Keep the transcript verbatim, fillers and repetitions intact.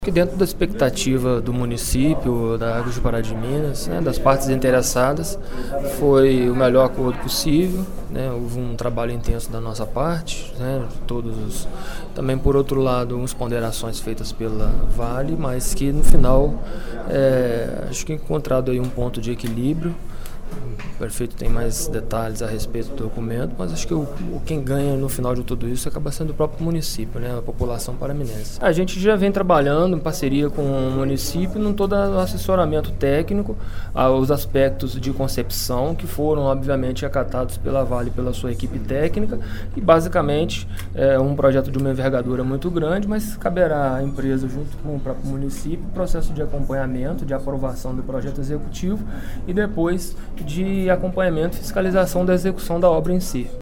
Que dentro da expectativa do município, da Águas de Pará de Minas, né, das partes interessadas, foi o melhor acordo possível, né, houve um trabalho intenso da nossa parte, né, todos os, também por outro lado, umas ponderações feitas pela Vale, mas que no final, é, acho que encontrado aí um ponto de equilíbrio. O prefeito tem mais detalhes a respeito do documento, mas acho que o, o quem ganha no final de tudo isso acaba sendo o próprio município, né, a população paraminense. A gente já vem trabalhando em parceria com o município em todo o assessoramento técnico aos aspectos de concepção que foram obviamente acatados pela Vale, pela sua equipe técnica, e basicamente é um projeto de uma envergadura muito grande, mas caberá à empresa junto com o próprio município processo de acompanhamento, de aprovação do projeto executivo e depois de acompanhamento e fiscalização da execução da obra em si.